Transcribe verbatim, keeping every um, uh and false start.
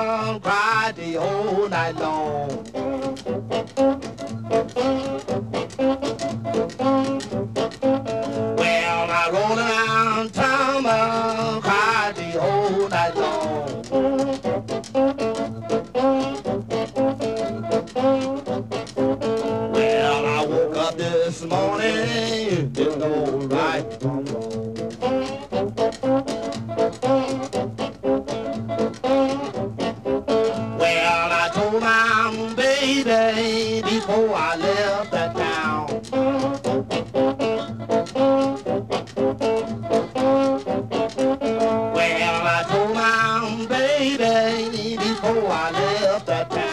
mama cried the whole night long. Well, I rolled around town, mama cried the whole night long. Well, I woke up this morning, didn't know right from wrong. Well, I told my baby before I left that town. Well, I told my baby before I left that town.